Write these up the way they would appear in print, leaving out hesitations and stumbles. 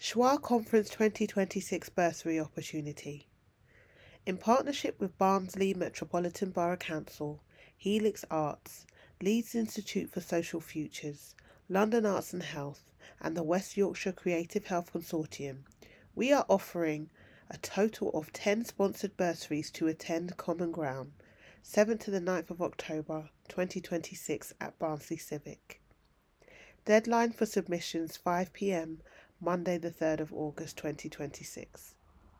Schwa Conference 2026 Bursary Opportunity. In partnership with Barnsley Metropolitan Borough Council, Helix Arts, Leeds Institute for Social Futures, London Arts and Health, and the West Yorkshire Creative Health Consortium, we are offering a total of 10 sponsored bursaries to attend Common Ground, 7th to the 9th of October 2026 at Barnsley Civic. Deadline for submissions 5 p.m. Monday the 3rd of August 2026.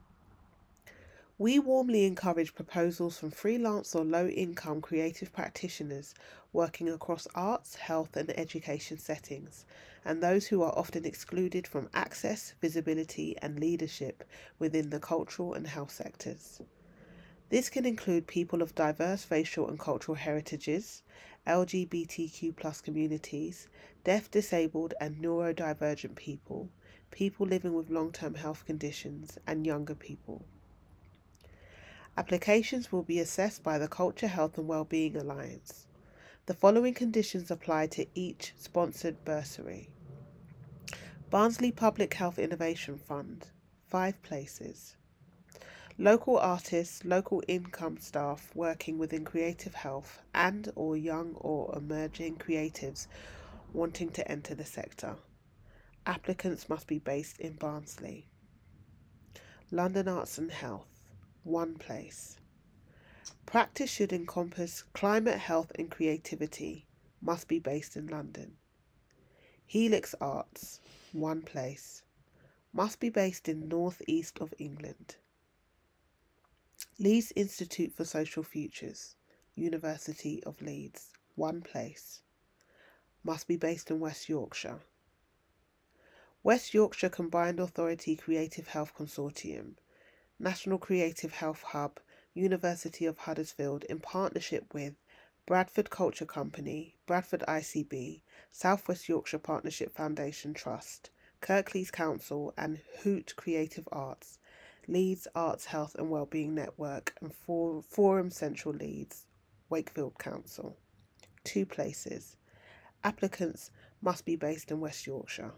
We warmly encourage proposals from freelance or low-income creative practitioners working across arts, health and education settings, and those who are often excluded from access, visibility and leadership within the cultural and health sectors. This can include people of diverse racial and cultural heritages, LGBTQ+ communities, deaf, disabled and neurodivergent people, people living with long-term health conditions, and younger people. Applications will be assessed by the Culture, Health and Wellbeing Alliance. The following conditions apply to each sponsored bursary. Barnsley Public Health Innovation Fund, 5 places. Local artists, local income staff working within creative health and or young or emerging creatives wanting to enter the sector. Applicants must be based in Barnsley. London Arts and Health, 1 place. Practice should encompass climate, health and creativity, must be based in London. Helix Arts, 1 place, must be based in North East of England. Leeds Institute for Social Futures, University of Leeds, 1 place, must be based in West Yorkshire. West Yorkshire Combined Authority Creative Health Consortium, National Creative Health Hub, University of Huddersfield in partnership with Bradford Culture Company, Bradford ICB, South West Yorkshire Partnership Foundation Trust, Kirklees Council and Hoot Creative Arts, Leeds Arts Health and Wellbeing Network and Forum Central Leeds, Wakefield Council. 2 places. Applicants must be based in West Yorkshire.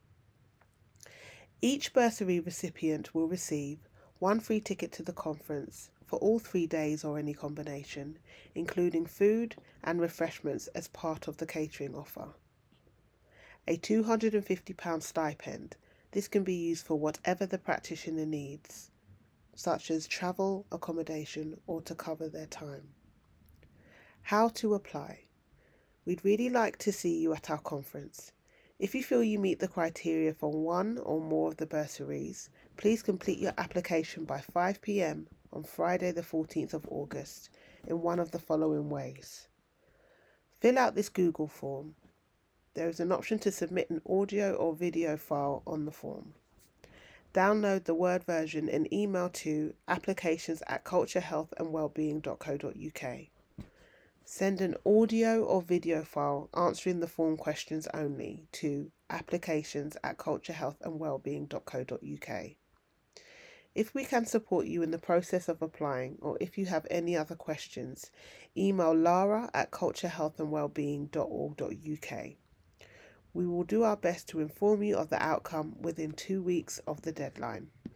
Each bursary recipient will receive 1 free ticket to the conference for all 3 days or any combination, including food and refreshments as part of the catering offer. A £250 stipend. This can be used for whatever the practitioner needs, such as travel, accommodation, or to cover their time. How to apply. We'd really like to see you at our conference. If you feel you meet the criteria for one or more of the bursaries, please complete your application by 5 p.m. on Friday the 14th of August in one of the following ways. Fill out this Google form. There is an option to submit an audio or video file on the form. Download the Word version and email to applications@culturehealthandwellbeing.co.uk. Send an audio or video file answering the form questions only to applications@culturehealthandwellbeing.co.uk. If we can support you in the process of applying, or if you have any other questions, email lara@culturehealthandwellbeing.org.uk. We will do our best to inform you of the outcome within 2 weeks of the deadline.